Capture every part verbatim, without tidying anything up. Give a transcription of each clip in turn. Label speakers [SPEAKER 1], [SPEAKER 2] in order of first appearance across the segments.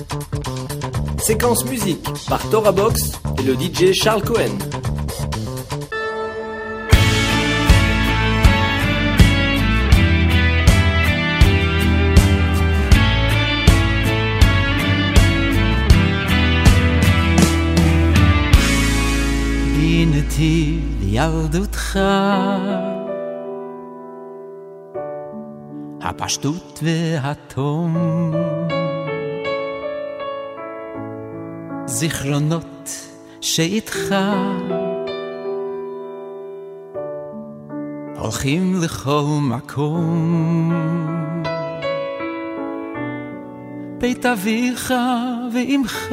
[SPEAKER 1] Séquence musique par Tora Box et le D J Charles Cohen.
[SPEAKER 2] בינתי לילדותך הפשטות והתום זיכרונות שאיתך הולכים לכל מקום בית אביך ואמך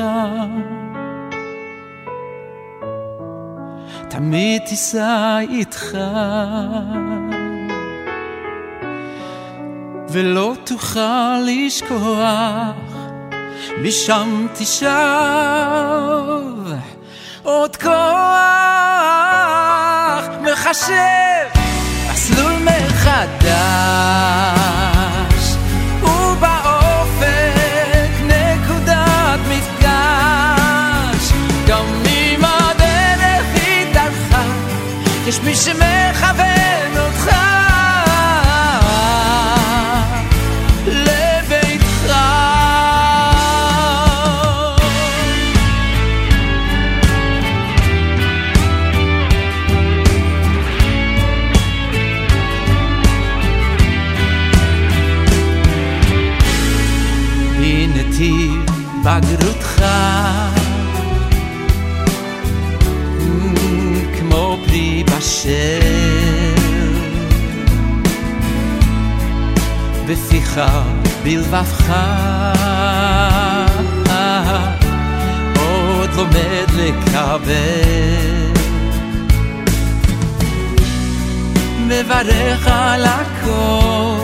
[SPEAKER 2] תמיד תיסע איתך ולא תוכל לשכוח משם תשב עוד כוח מחשב מסלול מחדש ובאופק נקודת מפגש גם אם הדרך היא דרכה יש מי שמכוון אותך בגרותך כמו פרי בשל בפיך בלבבך עוד לומד לקבל מברך על הכל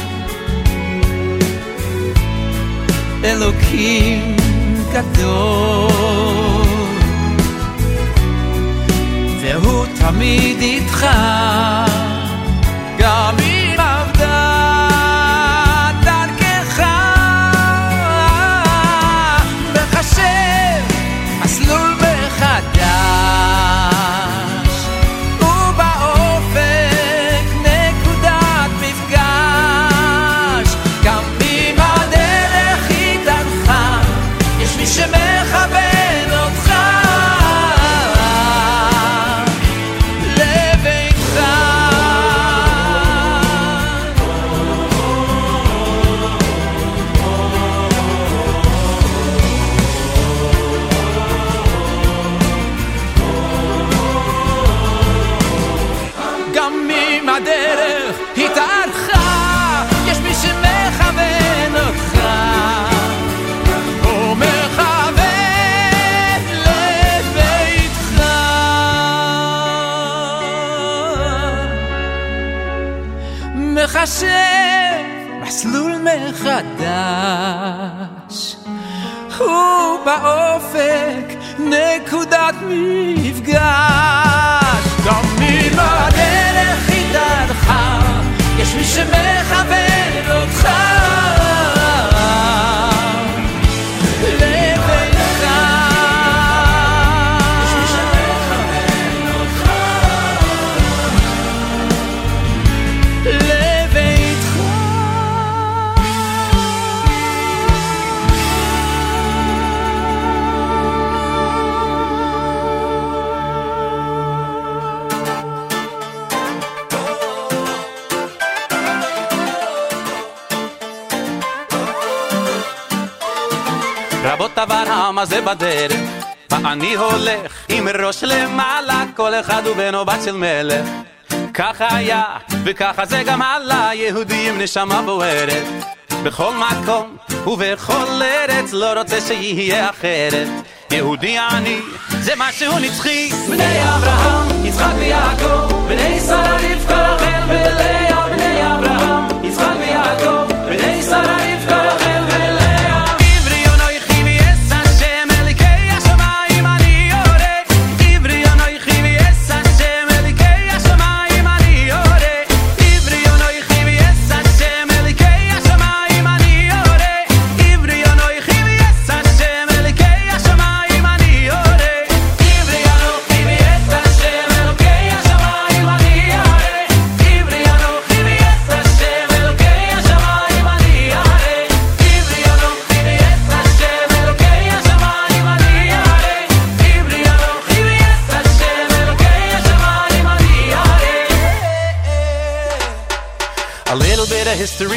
[SPEAKER 2] אלוקים גדול והוא תמיד איתך גם אם עבדה דרכך מחשב מסלול מחדש ובאופק נקודת מפגש גם אם הדרך היא דרכה יש מי שמכוון אותך לביתך גם אם הדרך היא דרכה יש מי שמכוון אותך מחשב מסלול מחדש ובאופק נקודת מפגש גם אם הדרך היא דרכה יש מי שמכוון אותך לביתך יש מי שמכוון אותך
[SPEAKER 3] רבות עברם הזה בדרך ואני הולך עם ראש למעלה כל אחד הוא בן או בת של מלך ככה היה וככה זה גם הלאה יהודים נשמה בוערת בכל מקום ובכל ארץ לא רוצה שיהיה אחרת יהודי אני זה משהו נצחי בני אברהם יצחק ויעקב בני שרה רבקה רחל ולאה בני אברהם יצחק ויעקב בני שרה רבקה רחל ולאה
[SPEAKER 4] Such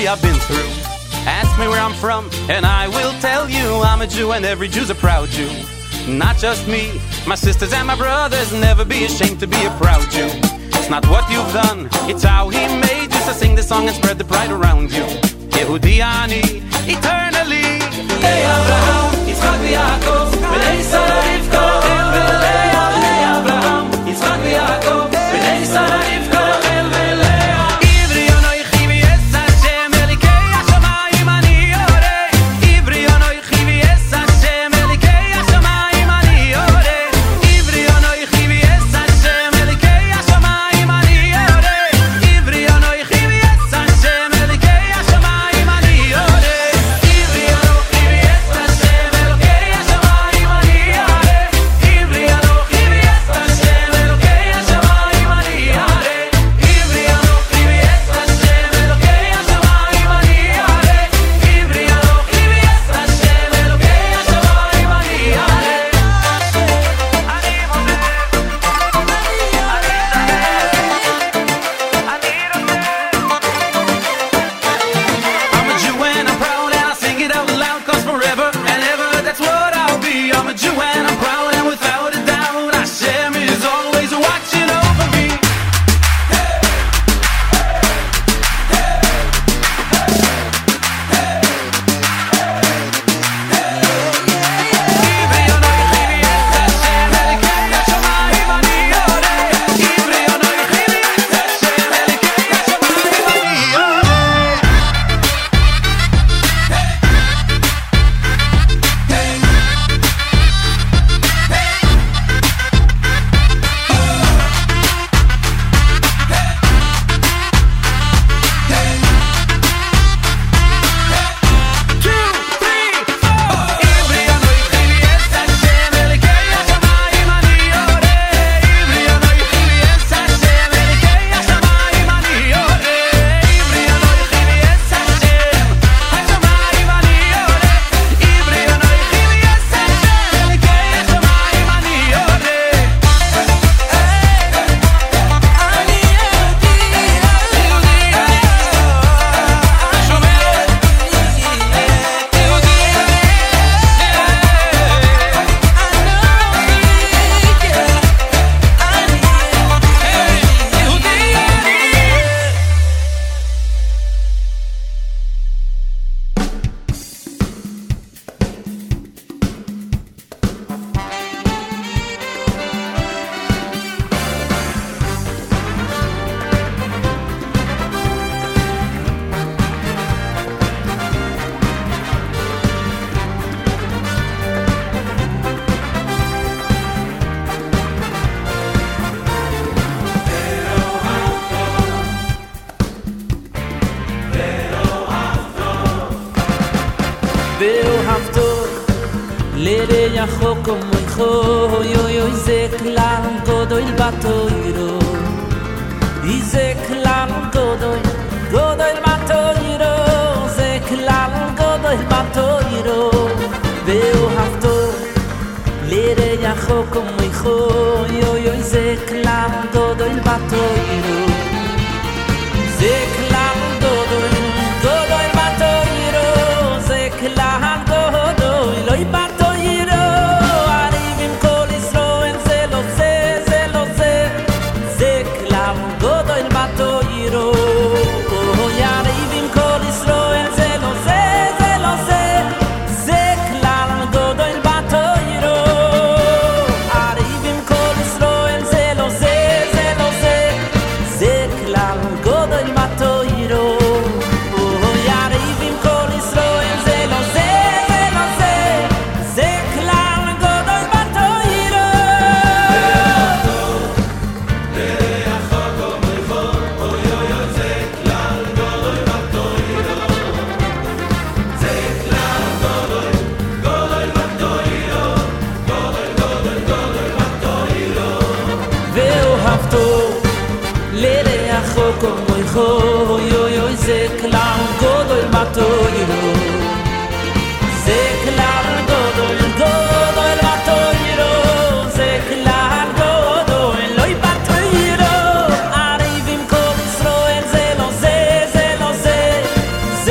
[SPEAKER 3] misery I've been through. Ask me where I'm from, and I will tell you I'm a Jew, and every Jew's a proud Jew. Not just me, my sisters and my brothers. Never be ashamed to be a proud Jew. It's not what you've done, it's how he made you. So sing this song and spread the pride around you. Yehudi ani, eternally.
[SPEAKER 2] Hey Abraham, Yitzchak v'Yaakov, b'nei Sarah Rivka, Rachel v'Leah. Hey Abraham, Yitzchak v'Yaakov, b'nei Sarah Rivka, Rachel v'Leah. Ivri anoichi v'yes Hashem, elikei hashamayim ani yoreh. Ivri anoichi v'yes Hashem, elikei hashamayim ani yoreh. Ivri anoichi v'yes Hashem, elikei hashamayim ani yoreh. Ivri anoichi v'yes Hashem, elikei hashamayim ani yoreh. Ivri anoichi v'yes Hashem, elokei hashamayim ani yoreh. Ivri anoichi v'yes Hashem, elokei hashamayim ani yoreh. Ivri anoichi v'yes Hashem, elokei hashamayim ani yoreh. Ivri anoichi v'yes Hashem, elokei hashamayim ani yoreh. אני מודה, I'm a Jew and I'm proud and I sing it out loud, cause forever and ever that's what I'll be. I'm a Jew and I'm proud and without a doubt Hashem is always watching over me. Ivri anoichi v'yes Hashem, elokei hashamayim ani yoreh. Ivri anoichi v'yes Hashem, elokei hashamayim ani yoreh. Two, three, four. Ivri anoichi v'yes Hashem, elokei hashamayim ani yoreh. Ivri anoichi v'yes Hashem, elokei hashamayim ani yoreh. Ivri anoichi v'yes Hashem, hashamayim ani yoreh. Ivri anoichi v'yes Hashem, elokei hashamayim ani yoreh. אני יהודי,
[SPEAKER 4] ואוהבתו לרעך כמוך, אוי אוי זה כלל גדול בתורה, זה כלל גדול גדול בתורה, זה כלל גדול בתורה. ואוהבתו לרעך כמוך, אוי אוי זה כלל גדול בתורה, זה כלל גדול גדול בתורה, זה כלל גדול לא בתורה. הריב עם כל ישראל זה לא זה, זה לא זה, זה כלל גדול בתורה. הריב עם כל ישראל זה לא זה, זה לא זה, זה כלל גדול בתורה. הריב עם כל ישראל זה לא זה, זה לא זה, זה כלל גדול בתורה. הריב עם כל ישראל זה לא זה, זה לא זה, זה כלל גדול בתורה. ואוהבתו לרעך כמוך, אוי אוי אוי זה כלל גדול בתורה, זה כלל גדול גדול בתורה, זה כלל גדול לא בתורה. הריב עם כל ישראל זה לא זה, זה לא זה,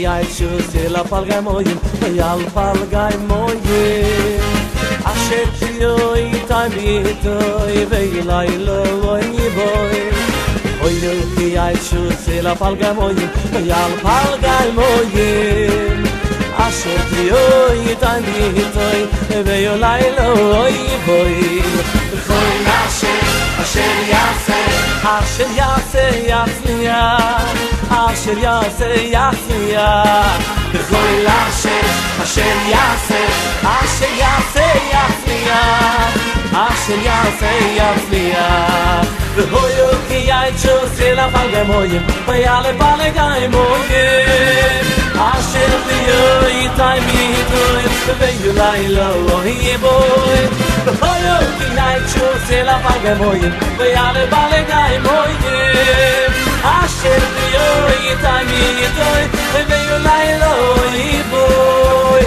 [SPEAKER 5] ay shuse la palga moyim yal palga moyim ashet yoy tamito vey laylo loy boy oy ki ay shuse la palga moyim yal palga moyim ashet yoy tamito vey laylo loy boy khoy nashe asher yase asher yase yasya asher yase yasya khoy nashe asher yase asher yase yasya asher yase yasya khoy ki ay chose la palga moyim bayale palga moyim asher yoy tamito vey laylo loy boy khoy ki ay chose la palga moyim bayale palga moyim asher yoy tamito vey laylo loy boy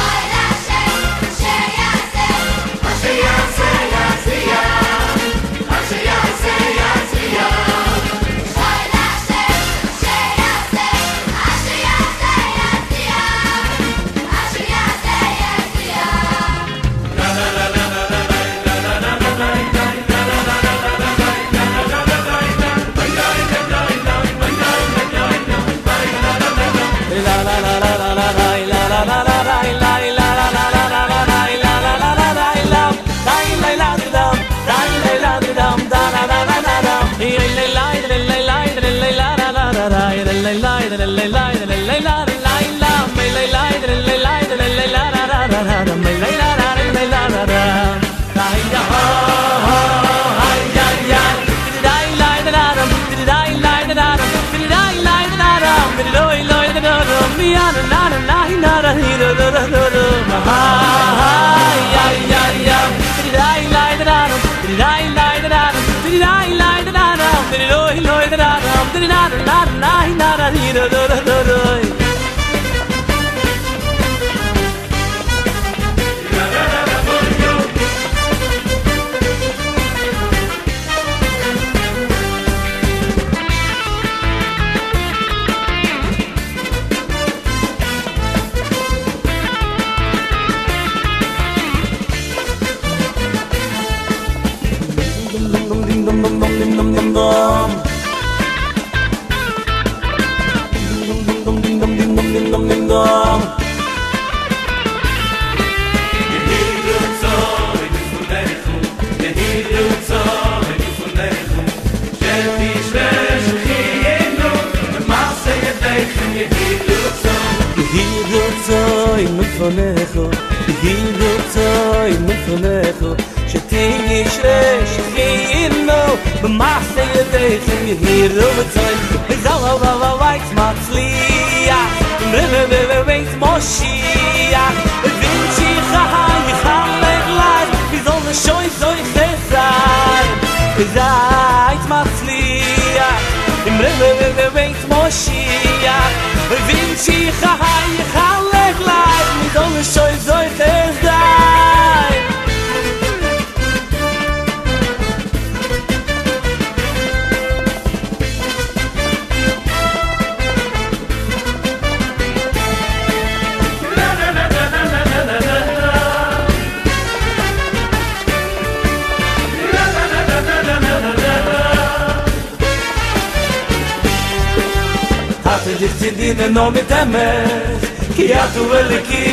[SPEAKER 5] no mit emes ki atu el ki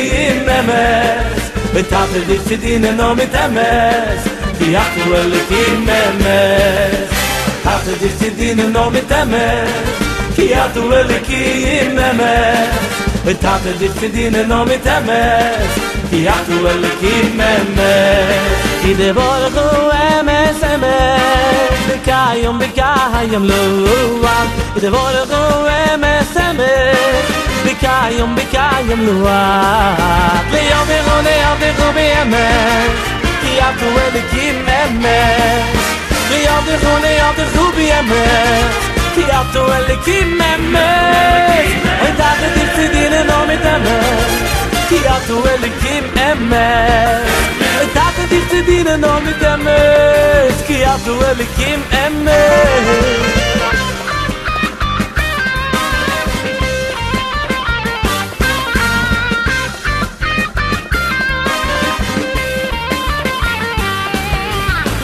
[SPEAKER 5] memes betat dit din no mit emes ki atu el ki memes hat dit din no mit emes ki atu el ki memes betat dit din no mit emes ki atu el ki memes ki de vor go emes emes kayom bekayom lo ki de vor go emes emes bekayom bekayom lo le yom le yom go bemes ki atu el ki memes le yom le yom go bemes ki atu el ki memes und da dit din no mit emes ki atu el ki memes dat dit din no mit emes ki atu el ki memes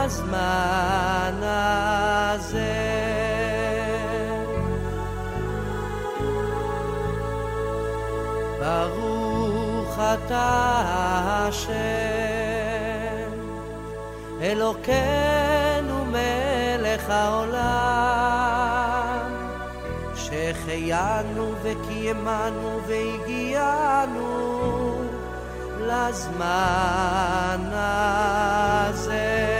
[SPEAKER 6] בזמן הזה. ברוך אתה השם אלוקינו מלך העולם שהחיינו וקיימנו והגיענו לזמן הזה.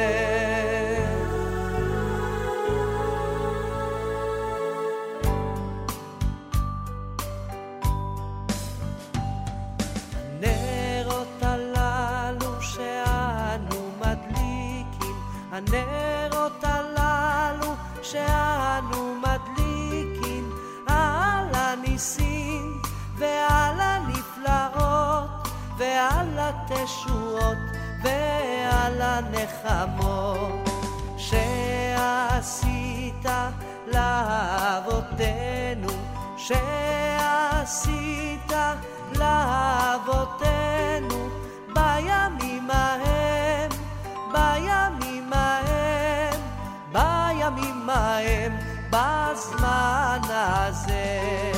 [SPEAKER 6] הנרות הללו שאנו מדליקים, הנרות הללו שאנו מדליקים על הניסים ועל הנפלאות ועל התשועות ועל הנחמות שעשית לאבותינו, שעשית לאבותינו בימים ההם, בימים ההם, בימים ההם, בזמן הזה.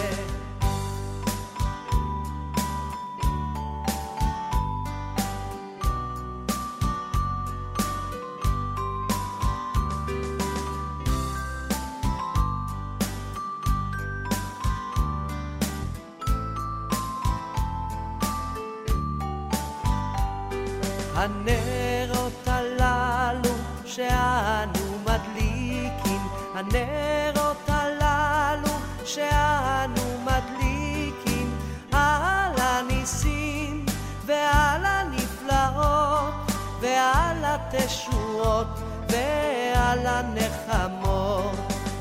[SPEAKER 6] הנרות הללו שאנו מדליקים, הנרות הללו שאנו מדליקים על הניסים ועל הנפלאות ועל התשועות ועל הנחמות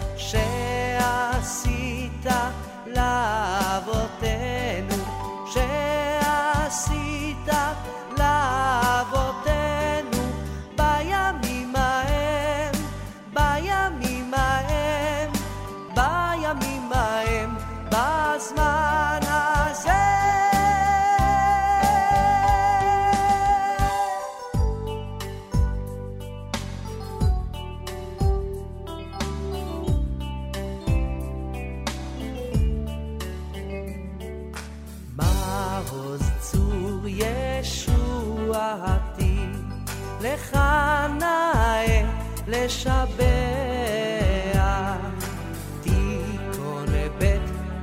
[SPEAKER 6] שעשית לאבותינו, שעשית לאבותינו בימים ההם, בימים ההם, בימים ההם, בזמן הזה. מעוז צור ישועתי לך נאה לשבח, תיכון בית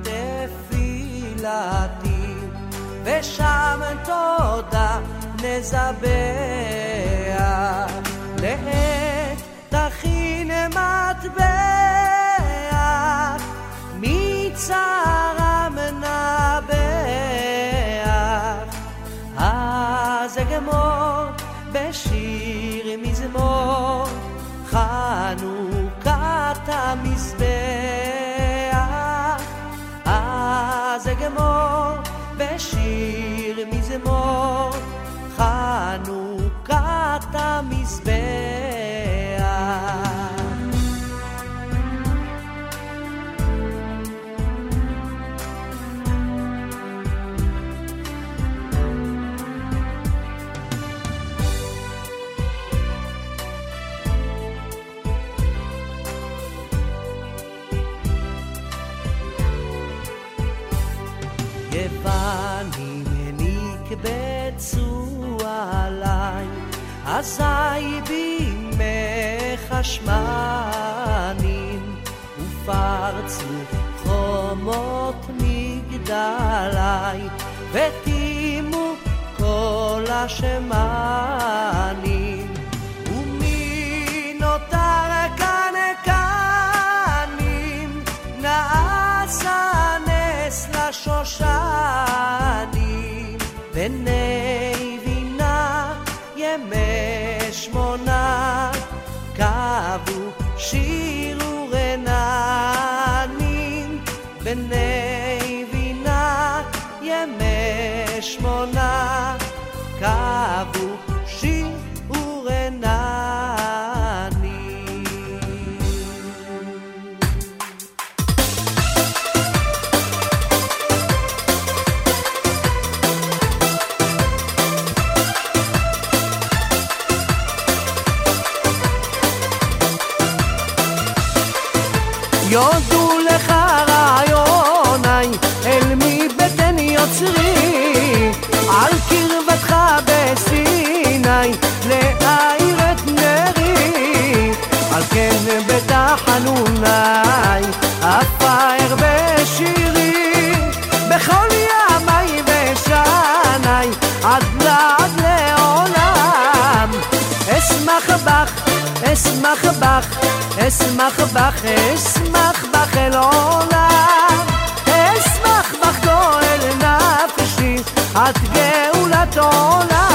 [SPEAKER 6] תפילתי ושם תודה נזבח, לעת תכין מטבח מצערם נבח, אז אגמור בשיר מזמור חנוכת המזבח, אז אגמור בשיר מזמור חנוכת המזבח. יוונים נקבצו עליי, אזי בימי חשמנים, ופרצו חומות מגדלי, ותימו כל השמנים, ומי נותר כאן כאנים, נעשה נס לשושנים, בני בינה ימי שמונה, קבו שירו רננים, בני בינה ימי שמונה, קבו שירו רננים. יודו לך רעיוני אל מבטן יוצרי על קרבתך בסיני להאיר את נרי על כן בתחנוני אפאר בשירי בכל ימי ושני עד לעד לעולם אשמח בך אשמח בך אשמח בך אשמח בך אל עולם אשמח בך כל נפשי עד גאולת עולם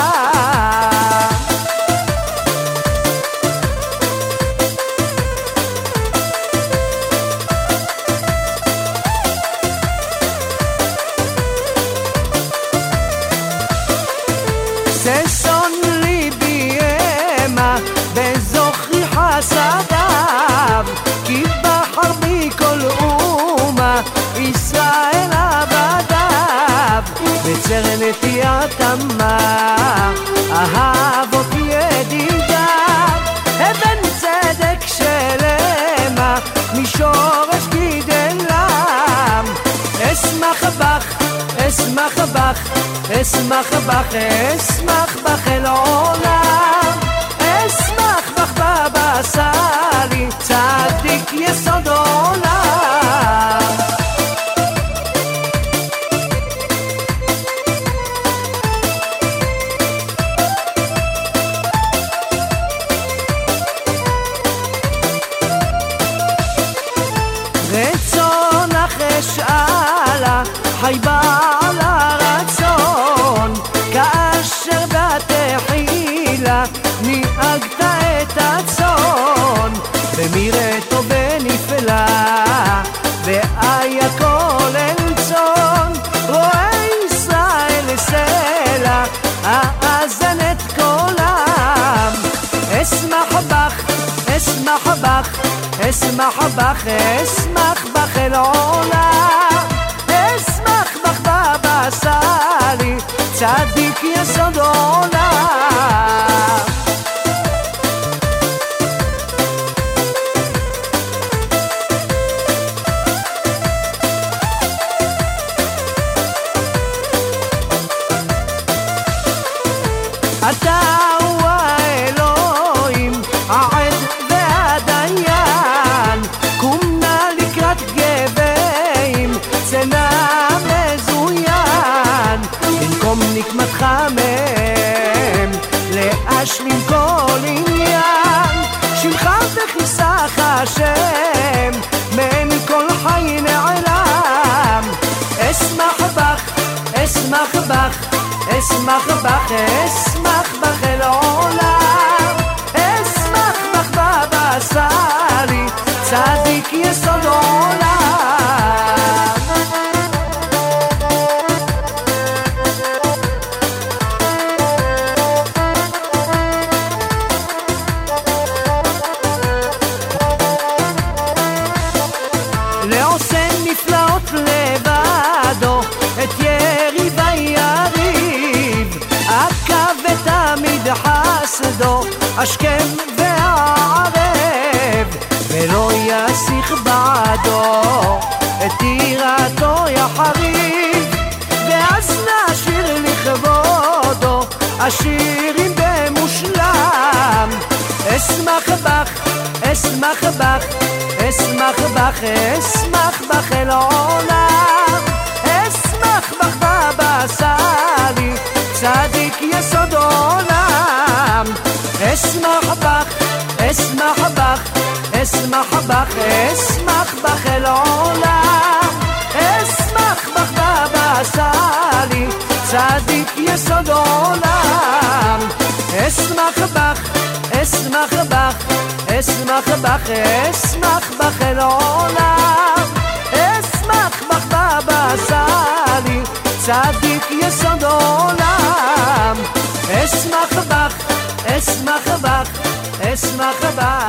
[SPEAKER 6] ששון ליבי אמה וזוכרי חסדיו כי בחר בי כל אומה ישראל עבדיו בצר נטיית עמה אהבות ידידיו אבן צדק שלמה משורש גידלם אשמח בך אשמח בך אשמח בך אשמח בך אל עולם אשמח בך בבשר לי צדיק יסוד עולם רצונך אשאלה חי בעל הרצון כאשר בתחילה ניהגת את הצאן במירתו בנפלא והיה כל אל צאן רואה ישראל סלע האזן את קולם אשמח בך אשמח בך אשמח בך אשמח בך אל עולם אשמח בך בבשר לי צדיק יסוד עולם אתה הוא האלוהים העד והדיין קום נא לקראת גבעים צנע מזוין במקום נקמתך מהם להשלים כל עניין שמך וכיסך השם מעין כל חי נעלם אשמח בך אשמח בך אשמח בך אשמח בך אל עולם אשמח בך בבשר לי צדיק יסוד עולם לעושה נפלאות לבדו את יריב היריב עקב ותמיד חסדו השכם והערב ולא יסיך בעדו את יראתו יחריב ואז נשיר לכבודו השירים במושלם אשמח בך אשמח בך אשמח בך אשמח בך אל עולם אשמח בך בבשר לי צדיק יסוד עולם אשמח בך אשמח בך אשמח בך אשמח בך אל עולם אשמח בך בבשר לי צדיק יסוד עולם אשמח בך אשמח בך אשמח בך אשמח בך אל עולם אשמח בך בבשר לי צדיק יסוד עולם אשמח בך אשמח בך אשמח בך